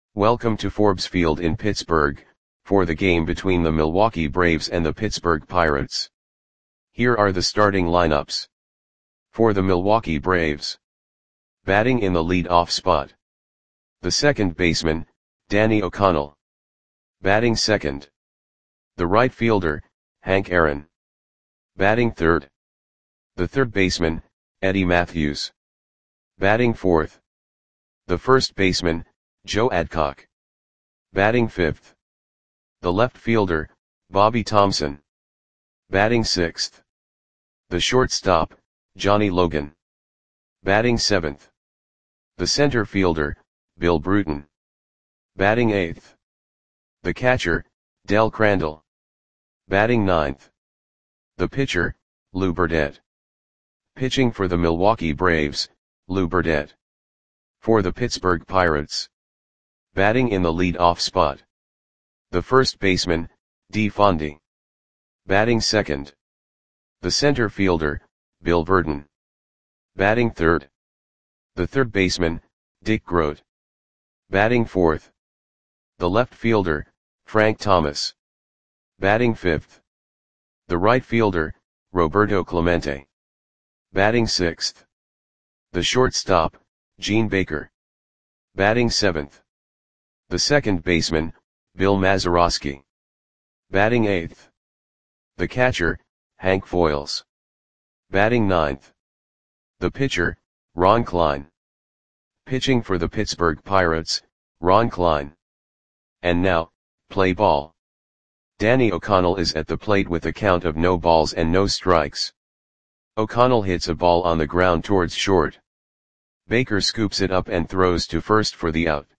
Welcome to Forbes Field in Pittsburgh, for the game between the Milwaukee Braves and the Pittsburgh Pirates. Here are the starting lineups. For the Milwaukee Braves. Batting in the lead-off spot. The second baseman, Danny O'Connell. Batting second. The right fielder, Hank Aaron. Batting third. The third baseman, Eddie Mathews. Batting fourth. The first baseman, Joe Adcock. Batting fifth. The left fielder, Bobby Thomson. Batting sixth. The shortstop, Johnny Logan. Batting seventh. The center fielder, Bill Bruton. Batting eighth. The catcher, Del Crandall. Batting ninth. The pitcher, Lou Burdette. Pitching for the Milwaukee Braves, Lou Burdette. For the Pittsburgh Pirates. Batting in the lead-off spot. The first baseman, Dee Fondy. Batting second. The center fielder, Bill Burton. Batting third. The third baseman, Dick Groat. Batting fourth. The left fielder, Frank Thomas. Batting fifth. The right fielder, Roberto Clemente. Batting sixth. The shortstop, Gene Baker. Batting seventh. The second baseman, Bill Mazeroski. Batting eighth. The catcher, Hank Foils. Batting ninth. The pitcher, Ron Klein. Pitching for the Pittsburgh Pirates, Ron Klein. And now, play ball. Danny O'Connell is at the plate with a count of no balls and no strikes. O'Connell hits a ball on the ground towards short. Baker scoops it up and throws to first for the out.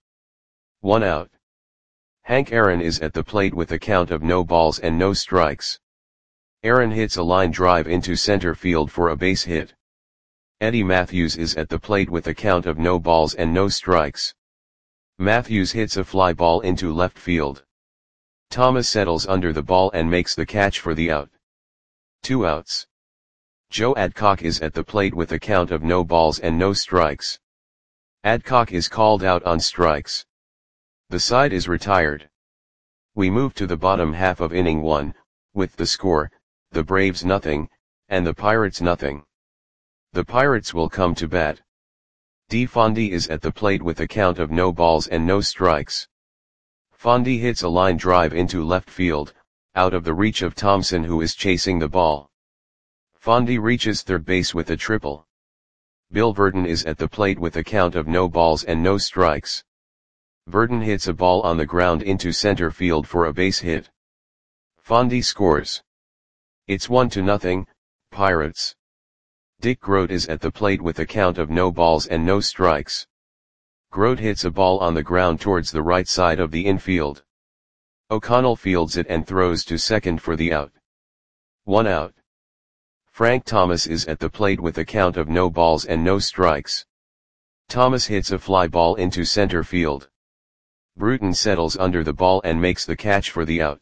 1 out. Hank Aaron is at the plate with a count of no balls and no strikes. Aaron hits a line drive into center field for a base hit. Eddie Mathews is at the plate with a count of no balls and no strikes. Mathews hits a fly ball into left field. Thomas settles under the ball and makes the catch for the out. 2 outs. Joe Adcock is at the plate with a count of no balls and no strikes. Adcock is called out on strikes. The side is retired. We move to the bottom half of inning 1, with the score, the Braves nothing, and the Pirates nothing. The Pirates will come to bat. Dee Fondy is at the plate with a count of no balls and no strikes. Fondy hits a line drive into left field, out of the reach of Thompson who is chasing the ball. Fondy reaches third base with a triple. Bill Burton is at the plate with a count of no balls and no strikes. Burton hits a ball on the ground into center field for a base hit. Fondy scores. It's 1-0, Pirates. Dick Groat is at the plate with a count of no balls and no strikes. Groat hits a ball on the ground towards the right side of the infield. O'Connell fields it and throws to second for the out. 1 out. Frank Thomas is at the plate with a count of no balls and no strikes. Thomas hits a fly ball into center field. Bruton settles under the ball and makes the catch for the out.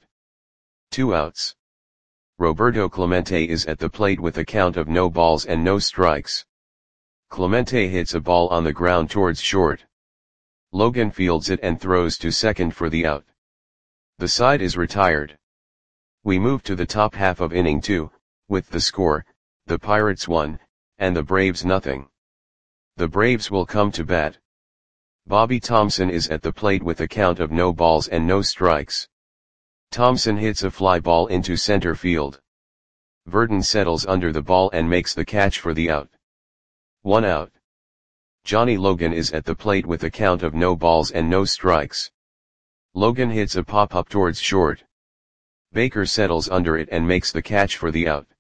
2 outs. Roberto Clemente is at the plate with a count of no balls and no strikes. Clemente hits a ball on the ground towards short. Logan fields it and throws to second for the out. The side is retired. We move to the top half of inning 2, with the score, the Pirates 1, and the Braves nothing. The Braves will come to bat. Bobby Thomson is at the plate with a count of no balls and no strikes. Thomson hits a fly ball into center field. Burton settles under the ball and makes the catch for the out. 1 out. Johnny Logan is at the plate with a count of no balls and no strikes. Logan hits a pop-up towards short. Baker settles under it and makes the catch for the out.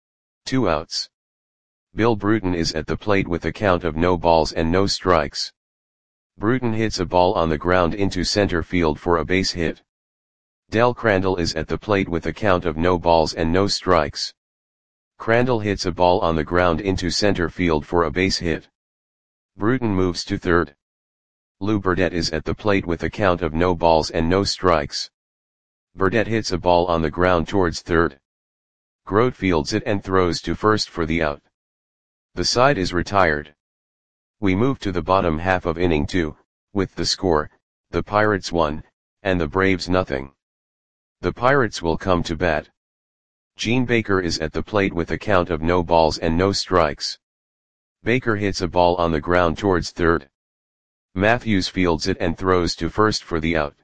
2 outs. Bill Bruton is at the plate with a count of no balls and no strikes. Bruton hits a ball on the ground into center field for a base hit. Del Crandall is at the plate with a count of no balls and no strikes. Crandall hits a ball on the ground into center field for a base hit. Bruton moves to third. Lou Burdette is at the plate with a count of no balls and no strikes. Burdette hits a ball on the ground towards third. Groat fields it and throws to first for the out. The side is retired. We move to the bottom half of inning 2, with the score, the Pirates 1, and the Braves nothing. The Pirates will come to bat. Gene Baker is at the plate with a count of no balls and no strikes. Baker hits a ball on the ground towards third. Matthews fields it and throws to first for the out.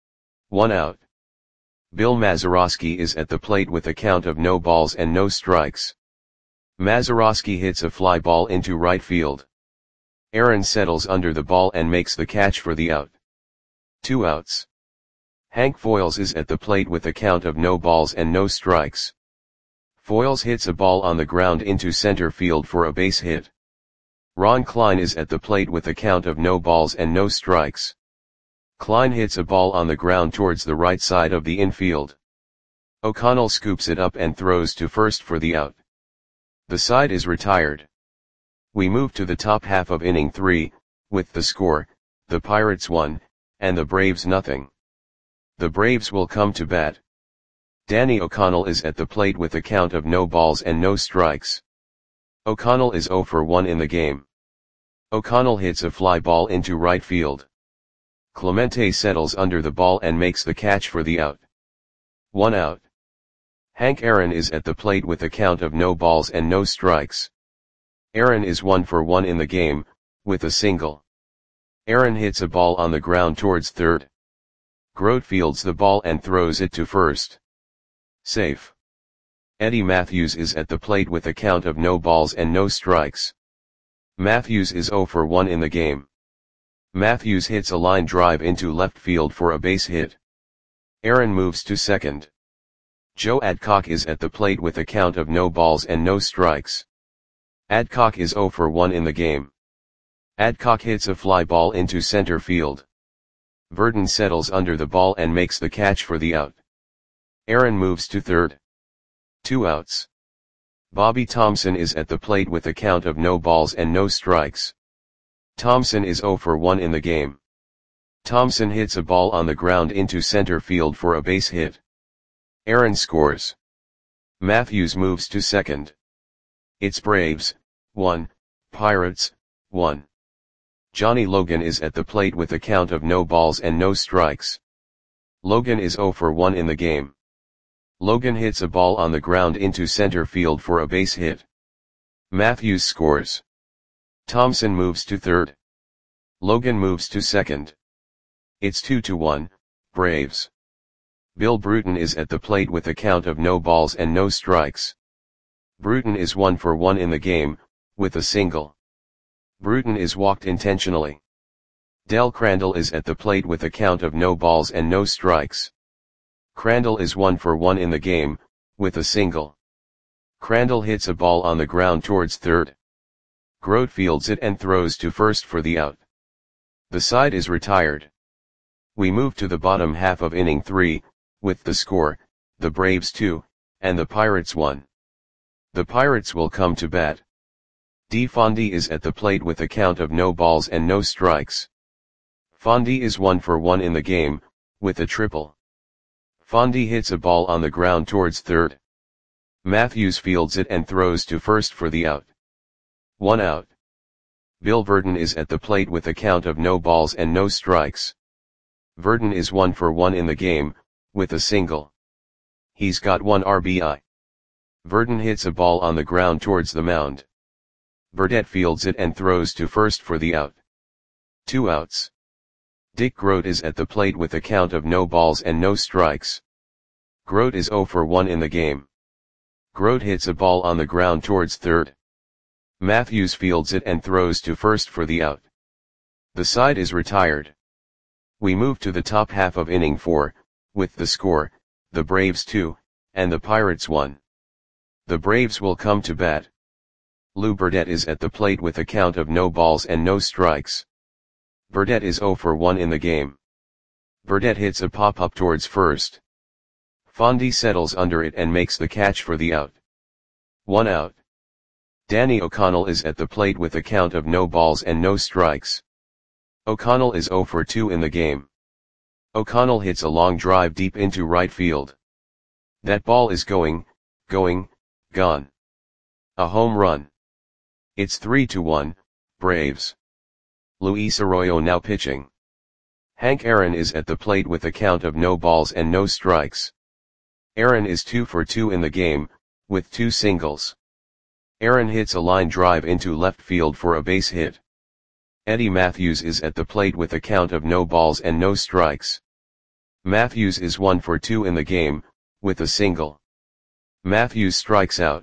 1 out. Bill Mazeroski is at the plate with a count of no balls and no strikes. Mazeroski hits a fly ball into right field. Aaron settles under the ball and makes the catch for the out. 2 outs. Hank Foyles is at the plate with a count of no balls and no strikes. Foyles hits a ball on the ground into center field for a base hit. Ron Klein is at the plate with a count of no balls and no strikes. Klein hits a ball on the ground towards the right side of the infield. O'Connell scoops it up and throws to first for the out. The side is retired. We move to the top half of inning 3, with the score, the Pirates 1, and the Braves nothing. The Braves will come to bat. Danny O'Connell is at the plate with a count of no balls and no strikes. O'Connell is 0 for 1 in the game. O'Connell hits a fly ball into right field. Clemente settles under the ball and makes the catch for the out. 1 out. Hank Aaron is at the plate with a count of no balls and no strikes. Aaron is 1 for 1 in the game, with a single. Aaron hits a ball on the ground towards third. Grote fields the ball and throws it to first. Safe. Eddie Matthews is at the plate with a count of no balls and no strikes. Matthews is 0 for 1 in the game. Matthews hits a line drive into left field for a base hit. Aaron moves to second. Joe Adcock is at the plate with a count of no balls and no strikes. Adcock is 0 for 1 in the game. Adcock hits a fly ball into center field. Verdon settles under the ball and makes the catch for the out. Aaron moves to third. 2 outs. Bobby Thompson is at the plate with a count of no balls and no strikes. Thompson is 0 for 1 in the game. Thompson hits a ball on the ground into center field for a base hit. Aaron scores. Matthews moves to second. It's Braves, 1, Pirates, 1. Johnny Logan is at the plate with a count of no balls and no strikes. Logan is 0 for 1 in the game. Logan hits a ball on the ground into center field for a base hit. Matthews scores. Thompson moves to third. Logan moves to second. It's 2-1, Braves. Bill Bruton is at the plate with a count of no balls and no strikes. Bruton is 1 for 1 in the game, with a single. Bruton is walked intentionally. Del Crandall is at the plate with a count of no balls and no strikes. Crandall is 1 for 1 in the game, with a single. Crandall hits a ball on the ground towards third. Grote fields it and throws to first for the out. The side is retired. We move to the bottom half of inning 3, with the score, the Braves 2, and the Pirates 1. The Pirates will come to bat. D. Fondy is at the plate with a count of no balls and no strikes. Fondy is 1 for 1 in the game, with a triple. Fondy hits a ball on the ground towards third. Matthews fields it and throws to first for the out. 1 out. Bill Verdon is at the plate with a count of no balls and no strikes. Verdon is 1 for 1 in the game, with a single. He's got 1 RBI. Verdon hits a ball on the ground towards the mound. Burdette fields it and throws to first for the out. 2 outs. Dick Grote is at the plate with a count of no balls and no strikes. Grote is 0 for 1 in the game. Grote hits a ball on the ground towards third. Matthews fields it and throws to first for the out. The side is retired. We move to the top half of inning 4, with the score, the Braves 2, and the Pirates 1. The Braves will come to bat. Lou Burdette is at the plate with a count of no balls and no strikes. Burdette is 0 for 1 in the game. Burdette hits a pop-up towards first. Fondy settles under it and makes the catch for the out. 1 out. Danny O'Connell is at the plate with a count of no balls and no strikes. O'Connell is 0 for 2 in the game. O'Connell hits a long drive deep into right field. That ball is gone. A home run. It's 3-1, Braves. Luis Arroyo now pitching. Hank Aaron is at the plate with a count of no balls and no strikes. Aaron is 2 for 2 in the game, with 2 singles. Aaron hits a line drive into left field for a base hit. Eddie Matthews is at the plate with a count of no balls and no strikes. Matthews is 1 for 2 in the game, with a single. Matthews strikes out.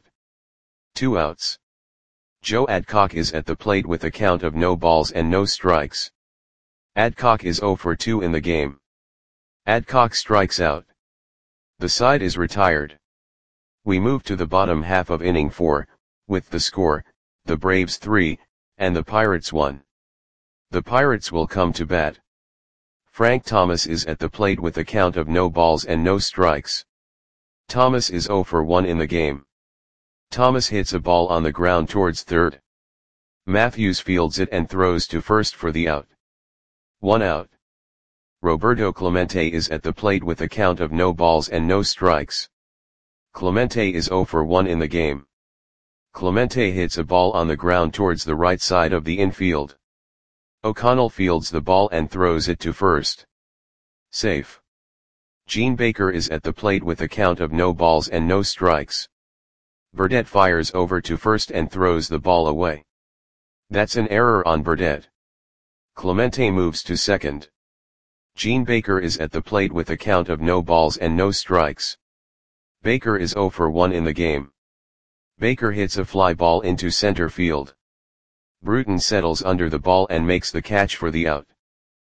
2 outs. Joe Adcock is at the plate with a count of no balls and no strikes. Adcock is 0 for 2 in the game. Adcock strikes out. The side is retired. We move to the bottom half of inning 4, with the score, the Braves 3, and the Pirates 1. The Pirates will come to bat. Frank Thomas is at the plate with a count of no balls and no strikes. Thomas is 0 for 1 in the game. Thomas hits a ball on the ground towards third. Matthews fields it and throws to first for the out. 1 out. Roberto Clemente is at the plate with a count of no balls and no strikes. Clemente is 0 for 1 in the game. Clemente hits a ball on the ground towards the right side of the infield. O'Connell fields the ball and throws it to first. Safe. Gene Baker is at the plate with a count of no balls and no strikes. Burdette fires over to first and throws the ball away. That's an error on Burdette. Clemente moves to second. Gene Baker is at the plate with a count of no balls and no strikes. Baker is 0 for 1 in the game. Baker hits a fly ball into center field. Bruton settles under the ball and makes the catch for the out.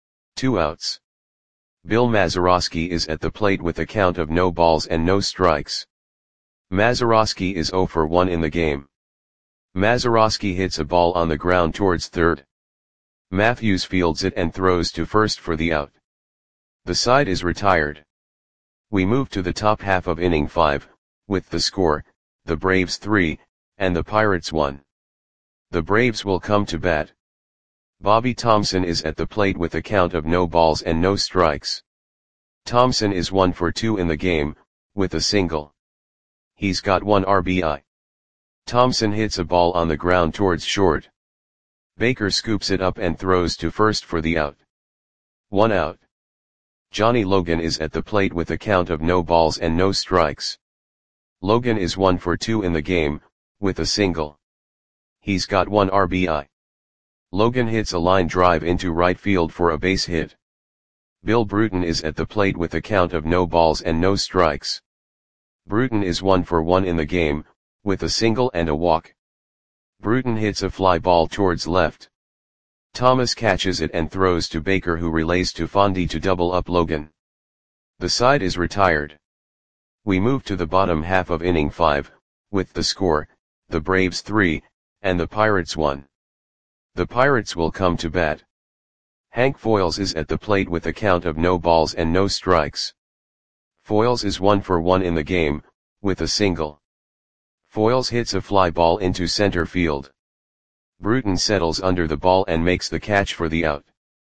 2 outs. Bill Mazeroski is at the plate with a count of no balls and no strikes. Mazeroski is 0 for 1 in the game. Mazeroski hits a ball on the ground towards third. Matthews fields it and throws to first for the out. The side is retired. We move to the top half of inning 5, with the score, the Braves 3, and the Pirates 1. The Braves will come to bat. Bobby Thomson is at the plate with a count of no balls and no strikes. Thomson is 1 for 2 in the game, with a single. He's got 1 RBI. Thomson hits a ball on the ground towards short. Baker scoops it up and throws to first for the out. 1 out. Johnny Logan is at the plate with a count of no balls and no strikes. Logan is 1 for 2 in the game, with a single. He's got 1 RBI. Logan hits a line drive into right field for a base hit. Bill Bruton is at the plate with a count of no balls and no strikes. Bruton is 1 for 1 in the game, with a single and a walk. Bruton hits a fly ball towards left. Thomas catches it and throws to Baker, who relays to Fondy to double up Logan. The side is retired. We move to the bottom half of inning 5, with the score, the Braves 3, and the Pirates 1. The Pirates will come to bat. Hank Foils is at the plate with a count of no balls and no strikes. Foils is 1 for 1 in the game, with a single. Foils hits a fly ball into center field. Bruton settles under the ball and makes the catch for the out.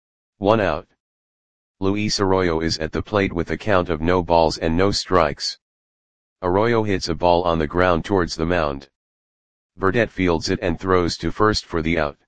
1 out. Luis Arroyo is at the plate with a count of no balls and no strikes. Arroyo hits a ball on the ground towards the mound. Burdette fields it and throws to first for the out.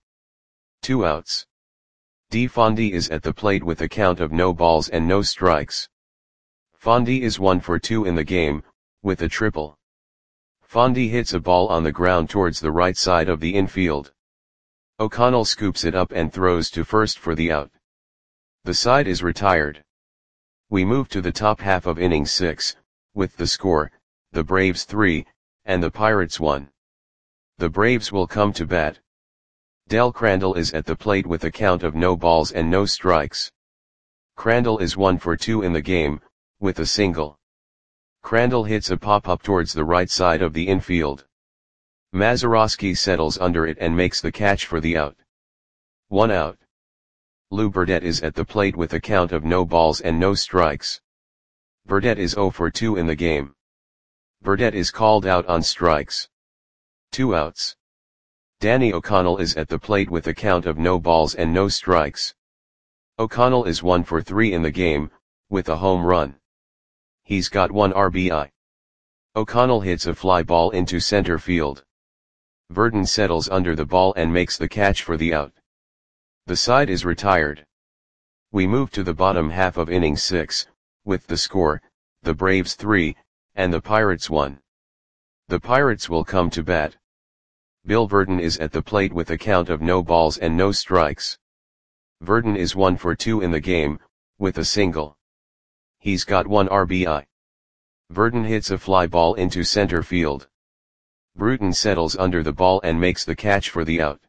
2 outs. D. Fondy is at the plate with a count of no balls and no strikes. Fondy is 1 for 2 in the game, with a triple. Fondy hits a ball on the ground towards the right side of the infield. O'Connell scoops it up and throws to first for the out. The side is retired. We move to the top half of inning 6, with the score, the Braves 3, and the Pirates 1. The Braves will come to bat. Del Crandall is at the plate with a count of no balls and no strikes. Crandall is 1 for 2 in the game, with a single. Crandall hits a pop-up towards the right side of the infield. Mazeroski settles under it and makes the catch for the out. 1 out. Lou Burdette is at the plate with a count of no balls and no strikes. Burdette is 0 for 2 in the game. Burdette is called out on strikes. 2 outs. Danny O'Connell is at the plate with a count of no balls and no strikes. O'Connell is 1 for 3 in the game, with a home run. He's got 1 RBI. O'Connell hits a fly ball into center field. Burton settles under the ball and makes the catch for the out. The side is retired. We move to the bottom half of inning 6, with the score, the Braves 3, and the Pirates 1. The Pirates will come to bat. Bill Virdon is at the plate with a count of no balls and no strikes. Virdon is 1 for 2 in the game, with a single. He's got 1 RBI. Virdon hits a fly ball into center field. Bruton settles under the ball and makes the catch for the out.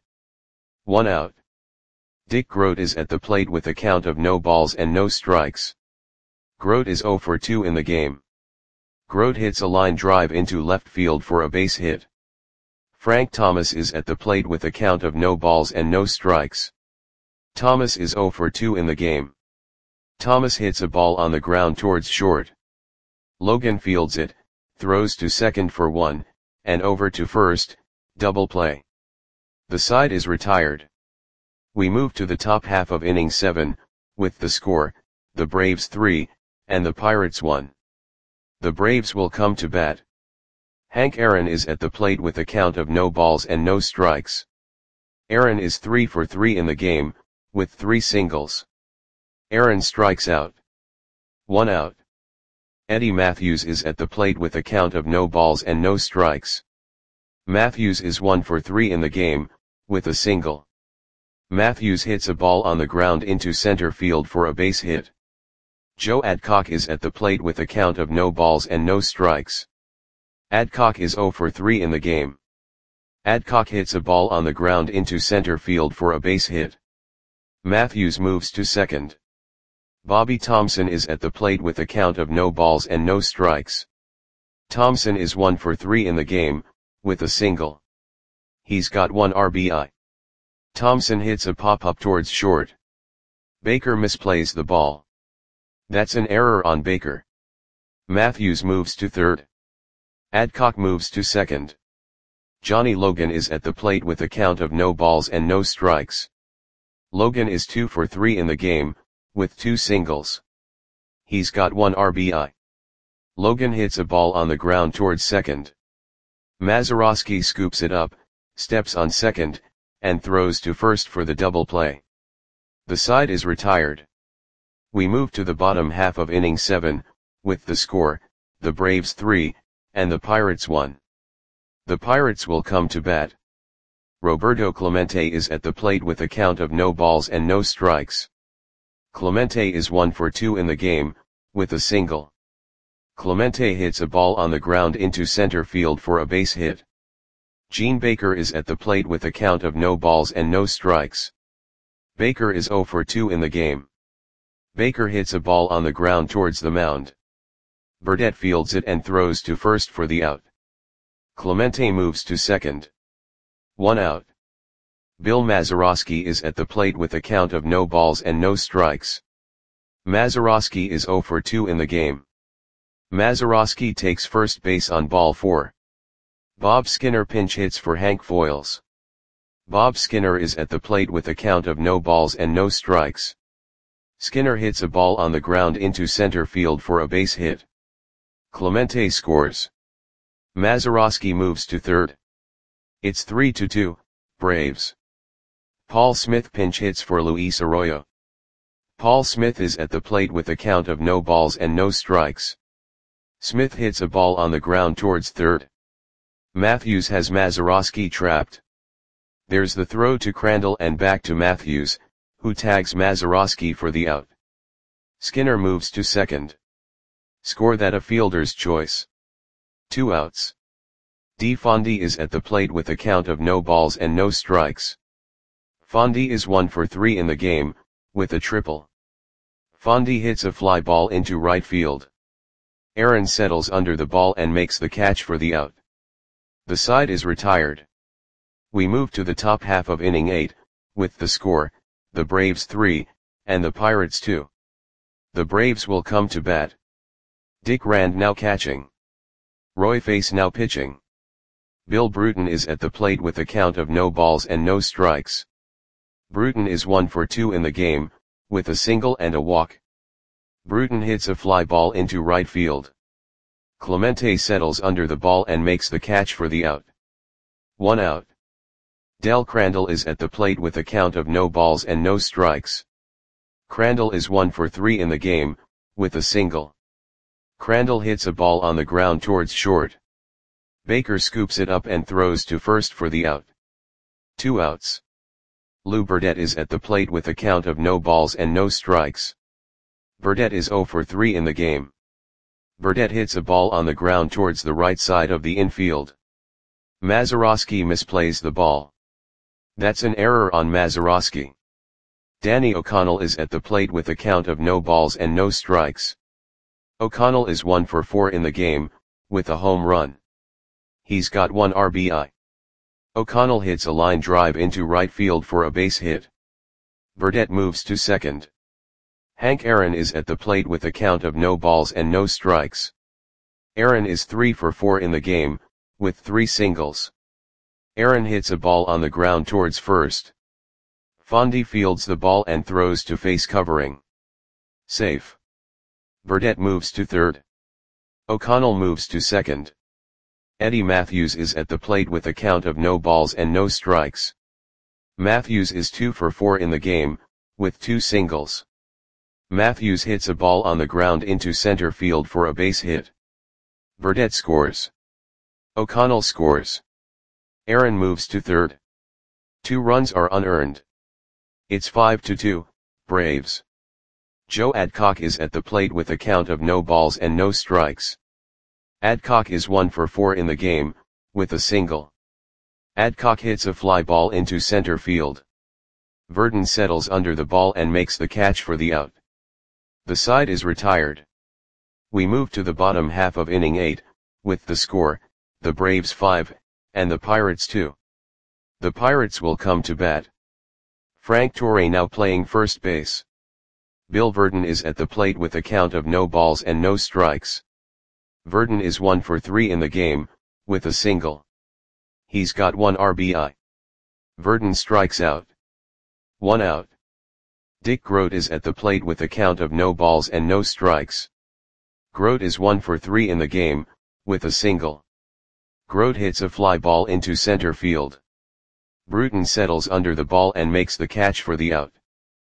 1 out. Dick Groat is at the plate with a count of no balls and no strikes. Groat is 0 for 2 in the game. Groat hits a line drive into left field for a base hit. Frank Thomas is at the plate with a count of no balls and no strikes. Thomas is 0 for 2 in the game. Thomas hits a ball on the ground towards short. Logan fields it, throws to second for 1, and over to first, double play. The side is retired. We move to the top half of inning 7, with the score, the Braves 3, and the Pirates 1. The Braves will come to bat. Hank Aaron is at the plate with a count of no balls and no strikes. Aaron is 3 for 3 in the game, with 3 singles. Aaron strikes out. 1 out. Eddie Matthews is at the plate with a count of no balls and no strikes. Matthews is 1 for 3 in the game, with a single. Matthews hits a ball on the ground into center field for a base hit. Joe Adcock is at the plate with a count of no balls and no strikes. Adcock is 0 for 3 in the game. Adcock hits a ball on the ground into center field for a base hit. Matthews moves to second. Bobby Thompson is at the plate with a count of no balls and no strikes. Thompson is 1 for 3 in the game, with a single. He's got 1 RBI. Thompson hits a pop-up towards short. Baker misplays the ball. That's an error on Baker. Matthews moves to third. Adcock moves to second. Johnny Logan is at the plate with a count of no balls and no strikes. Logan is 2 for 3 in the game, with 2 singles. He's got 1 RBI. Logan hits a ball on the ground towards second. Mazeroski scoops it up, steps on second, and throws to first for the double play. The side is retired. We move to the bottom half of inning 7, with the score, the Braves 3, and the Pirates 1. The Pirates will come to bat. Roberto Clemente is at the plate with a count of no balls and no strikes. Clemente is 1 for 2 in the game, with a single. Clemente hits a ball on the ground into center field for a base hit. Gene Baker is at the plate with a count of no balls and no strikes. Baker is 0 for 2 in the game. Baker hits a ball on the ground towards the mound. Burdette fields it and throws to first for the out. Clemente moves to second. 1 out. Bill Mazeroski is at the plate with a count of no balls and no strikes. Mazeroski is 0 for 2 in the game. Mazeroski takes first base on ball 4. Bob Skinner pinch hits for Hank Foiles. Bob Skinner is at the plate with a count of no balls and no strikes. Skinner hits a ball on the ground into center field for a base hit. Clemente scores. Mazeroski moves to third. It's 3-2, Braves. Paul Smith pinch hits for Luis Arroyo. Paul Smith is at the plate with a count of no balls and no strikes. Smith hits a ball on the ground towards third. Matthews has Mazeroski trapped. There's the throw to Crandall and back to Matthews, who tags Mazeroski for the out. Skinner moves to second. Score that a fielder's choice. 2 outs. DeFondy is at the plate with a count of no balls and no strikes. Fondy is 1 for 3 in the game, with a triple. Fondy hits a fly ball into right field. Aaron settles under the ball and makes the catch for the out. The side is retired. We move to the top half of inning 8, with the score, the Braves 3, and the Pirates 2. The Braves will come to bat. Dick Rand now catching. Roy Face now pitching. Bill Bruton is at the plate with a count of no balls and no strikes. Bruton is 1 for 2 in the game, with a single and a walk. Bruton hits a fly ball into right field. Clemente settles under the ball and makes the catch for the out. 1 out. Del Crandall is at the plate with a count of no balls and no strikes. Crandall is 1 for 3 in the game, with a single. Crandall hits a ball on the ground towards short. Baker scoops it up and throws to first for the out. 2 outs. Lou Burdette is at the plate with a count of no balls and no strikes. Burdette is 0 for 3 in the game. Burdette hits a ball on the ground towards the right side of the infield. Mazeroski misplays the ball. That's an error on Mazeroski. Danny O'Connell is at the plate with a count of no balls and no strikes. O'Connell is 1 for 4 in the game, with a home run. He's got 1 RBI. O'Connell hits a line drive into right field for a base hit. Burdette moves to second. Hank Aaron is at the plate with a count of no balls and no strikes. Aaron is 3 for 4 in the game, with 3 singles. Aaron hits a ball on the ground towards first. Fondy fields the ball and throws to face covering. Safe. Burdette moves to third. O'Connell moves to second. Eddie Matthews is at the plate with a count of no balls and no strikes. Matthews is 2 for 4 in the game, with 2 singles. Matthews hits a ball on the ground into center field for a base hit. Burdette scores. O'Connell scores. Aaron moves to third. 2 runs are unearned. It's 5-2, Braves. Joe Adcock is at the plate with a count of no balls and no strikes. Adcock is 1 for 4 in the game, with a single. Adcock hits a fly ball into center field. Verdon settles under the ball and makes the catch for the out. The side is retired. We move to the bottom half of inning 8, with the score, the Braves 5, and the Pirates 2. The Pirates will come to bat. Frank Torre now playing first base. Bill Verdon is at the plate with a count of no balls and no strikes. Verdon is 1 for 3 in the game, with a single. He's got 1 RBI. Verdon strikes out. 1 out. Dick Groat is at the plate with a count of no balls and no strikes. Groat is 1 for 3 in the game, with a single. Groat hits a fly ball into center field. Bruton settles under the ball and makes the catch for the out.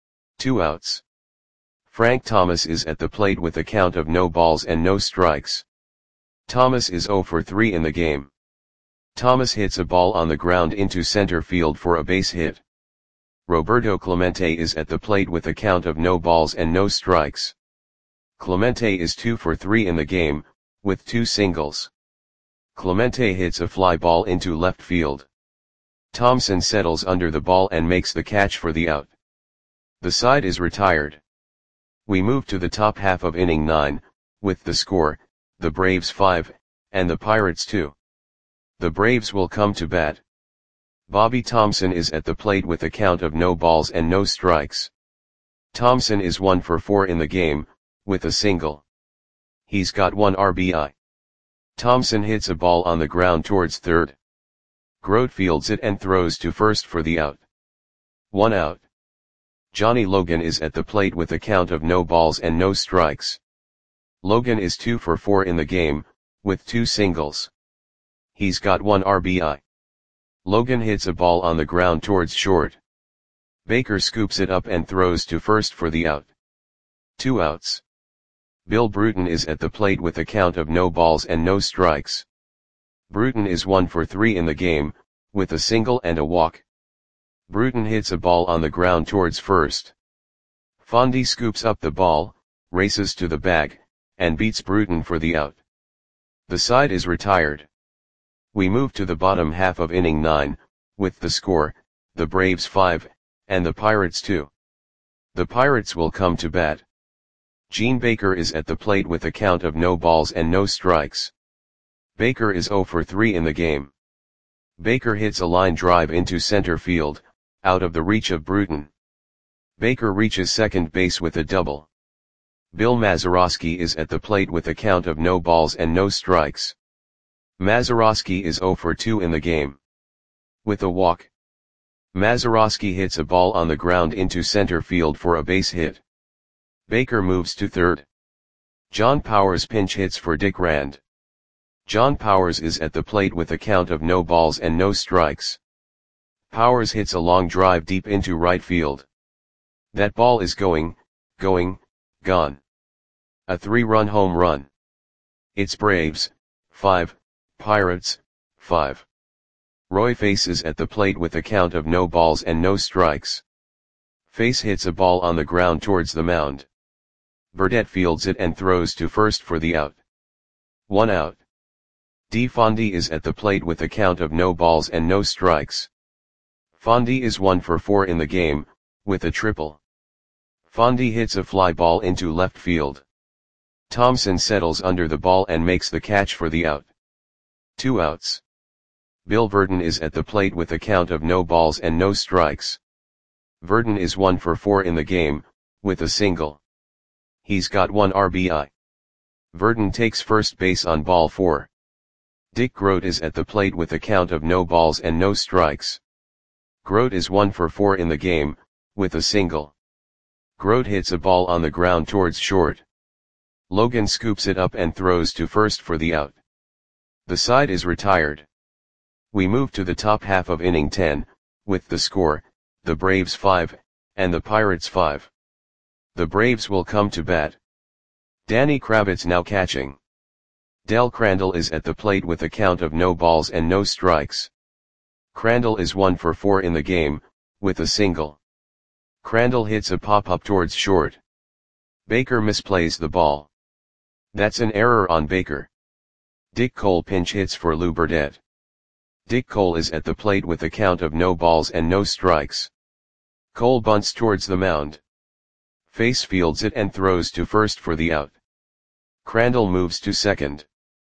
2 outs. Frank Thomas is at the plate with a count of no balls and no strikes. Thomas is 0 for 3 in the game. Thomas hits a ball on the ground into center field for a base hit. Roberto Clemente is at the plate with a count of no balls and no strikes. Clemente is 2 for 3 in the game, with 2 singles. Clemente hits a fly ball into left field. Thompson settles under the ball and makes the catch for the out. The side is retired. We move to the top half of inning 9, with the score, the Braves 5, and the Pirates 2. The Braves will come to bat. Bobby Thompson is at the plate with a count of no balls and no strikes. Thompson is 1 for 4 in the game, with a single. He's got 1 RBI. Thompson hits a ball on the ground towards third. Groat fields it and throws to first for the out. 1 out. Johnny Logan is at the plate with a count of no balls and no strikes. Logan is 2 for 4 in the game, with 2 singles. He's got 1 RBI. Logan hits a ball on the ground towards short. Baker scoops it up and throws to first for the out. 2 outs. Bill Bruton is at the plate with a count of no balls and no strikes. Bruton is 1 for 3 in the game, with a single and a walk. Bruton hits a ball on the ground towards first. Fondy scoops up the ball, races to the bag, and beats Bruton for the out. The side is retired. We move to the bottom half of inning 9, with the score, the Braves 5, and the Pirates 2. The Pirates will come to bat. Gene Baker is at the plate with a count of no balls and no strikes. Baker is 0 for 3 in the game. Baker hits a line drive into center field, out of the reach of Bruton. Baker reaches second base with a double. Bill Mazeroski is at the plate with a count of no balls and no strikes. Mazeroski is 0 for 2 in the game. With a walk. Mazeroski hits a ball on the ground into center field for a base hit. Baker moves to third. John Powers pinch hits for Dick Rand. John Powers is at the plate with a count of no balls and no strikes. Powers hits a long drive deep into right field. That ball is going, going, gone. A 3-run home run. It's Braves, 5, Pirates, 5. Roy faces at the plate with a count of no balls and no strikes. Face hits a ball on the ground towards the mound. Burdette fields it and throws to first for the out. 1 out. D. Fondy is at the plate with a count of no balls and no strikes. Fondy is 1 for 4 in the game, with a triple. Fondy hits a fly ball into left field. Thompson settles under the ball and makes the catch for the out. 2 outs. Bill Verdon is at the plate with a count of no balls and no strikes. Verdon is 1 for 4 in the game, with a single. He's got 1 RBI. Verdon takes first base on ball 4. Dick Groat is at the plate with a count of no balls and no strikes. Groat is 1 for 4 in the game, with a single. Groat hits a ball on the ground towards short. Logan scoops it up and throws to first for the out. The side is retired. We move to the top half of inning 10, with the score, the Braves 5, and the Pirates 5. The Braves will come to bat. Danny Kravitz now catching. Del Crandall is at the plate with a count of no balls and no strikes. Crandall is 1 for 4 in the game, with a single. Crandall hits a pop-up towards short. Baker misplays the ball. That's an error on Baker. Dick Cole pinch hits for Lou Burdette. Dick Cole is at the plate with a count of no balls and no strikes. Cole bunts towards the mound. Face fields it and throws to first for the out. Crandall moves to second.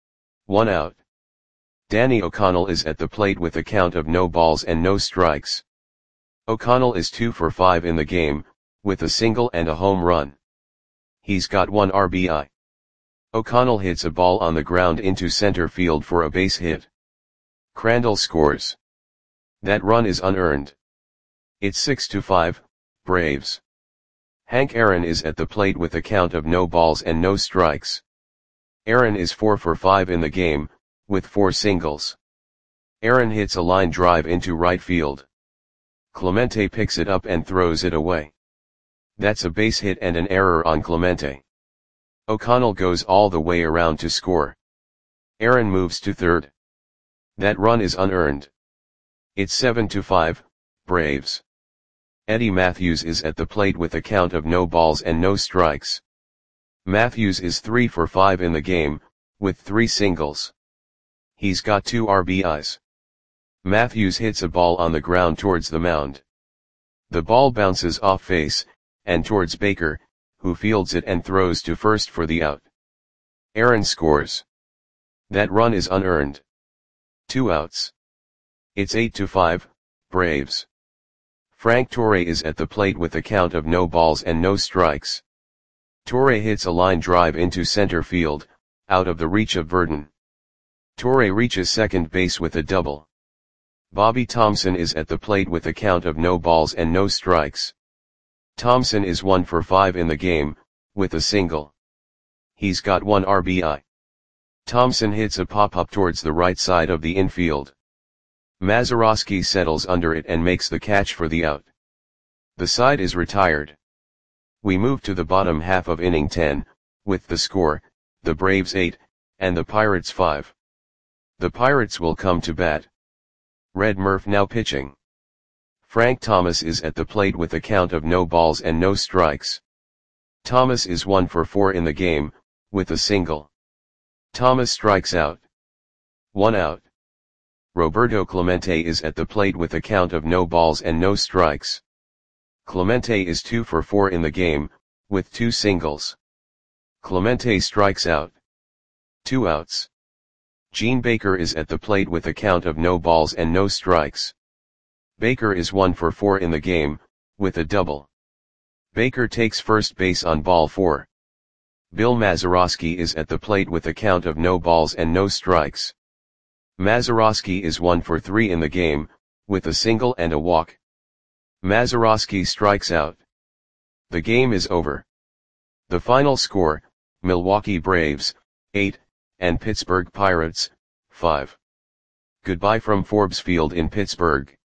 1 out. Danny O'Connell is at the plate with a count of no balls and no strikes. O'Connell is 2 for 5 in the game, with a single and a home run. He's got 1 RBI. O'Connell hits a ball on the ground into center field for a base hit. Crandall scores. That run is unearned. It's 6-5, Braves. Hank Aaron is at the plate with a count of no balls and no strikes. Aaron is 4 for 5 in the game, with 4 singles. Aaron hits a line drive into right field. Clemente picks it up and throws it away. That's a base hit and an error on Clemente. O'Connell goes all the way around to score. Aaron moves to third. That run is unearned. It's 7-5, Braves. Eddie Matthews is at the plate with a count of no balls and no strikes. Matthews is 3 for 5 in the game, with 3 singles. He's got 2 RBIs. Matthews hits a ball on the ground towards the mound. The ball bounces off face, and towards Baker, who fields it and throws to first for the out. Aaron scores. That run is unearned. 2 outs. It's 8-5, Braves. Frank Torre is at the plate with a count of no balls and no strikes. Torre hits a line drive into center field, out of the reach of Verdon. Torre reaches second base with a double. Bobby Thompson is at the plate with a count of no balls and no strikes. Thompson is 1 for 5 in the game, with a single. He's got 1 RBI. Thompson hits a pop-up towards the right side of the infield. Mazeroski settles under it and makes the catch for the out. The side is retired. We move to the bottom half of inning 10, with the score, the Braves 8, and the Pirates 5. The Pirates will come to bat. Red Murph now pitching. Frank Thomas is at the plate with a count of no balls and no strikes. Thomas is 1 for 4 in the game, with a single. Thomas strikes out. 1 out. Roberto Clemente is at the plate with a count of no balls and no strikes. Clemente is 2 for 4 in the game, with 2 singles. Clemente strikes out. 2 outs. Gene Baker is at the plate with a count of no balls and no strikes. Baker is 1 for 4 in the game, with a double. Baker takes first base on ball 4. Bill Mazeroski is at the plate with a count of no balls and no strikes. Mazeroski is 1 for 3 in the game, with a single and a walk. Mazeroski strikes out. The game is over. The final score, Milwaukee Braves, 8, and Pittsburgh Pirates, 5. Goodbye from Forbes Field in Pittsburgh.